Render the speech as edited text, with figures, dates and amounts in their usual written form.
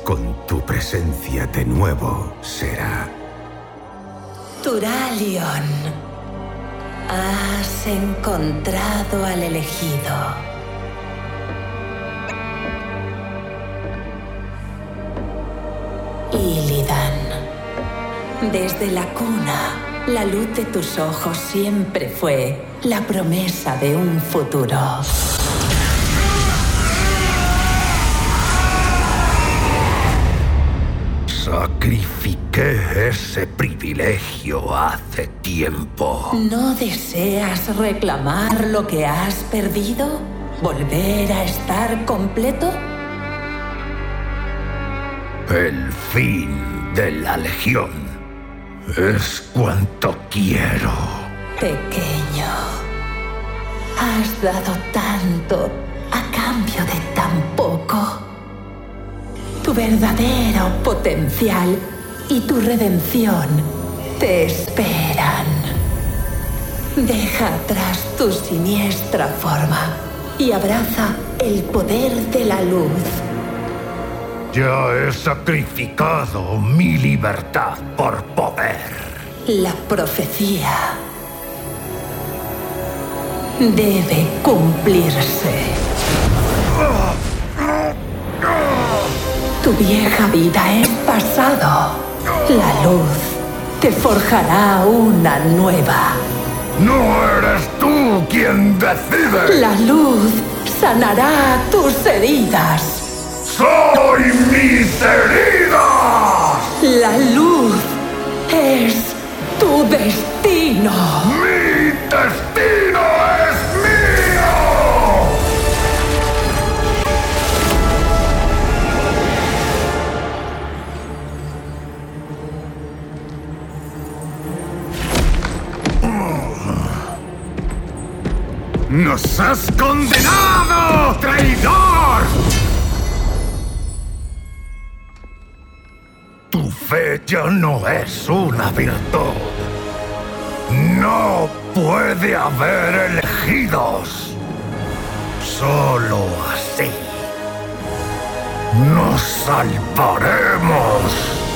con tu presencia de nuevo será. Turalion, has encontrado al elegido. Illidan, desde la cuna, la luz de tus ojos siempre fue la promesa de un futuro. Sacrifiqué ese privilegio hace tiempo. ¿No deseas reclamar lo que has perdido? ¿Volver a estar completo? El fin de la Legión es cuanto quiero. Pequeño, has dado tanto a cambio de tan poco. Tu verdadero potencial y tu redención te esperan. Deja atrás tu siniestra forma y abraza el poder de la luz. Ya he sacrificado mi libertad por poder. La profecía debe cumplirse. Tu vieja vida es pasado. La luz te forjará una nueva. ¡No eres tú quien decide! La luz sanará tus heridas. ¡Soy mis heridas! La luz es tu destino. ¡Mi destino es mío! ¡Nos has condenado, traidor! Tu fe ya no es una virtud. No puede haber elegidos. Solo así nos salvaremos.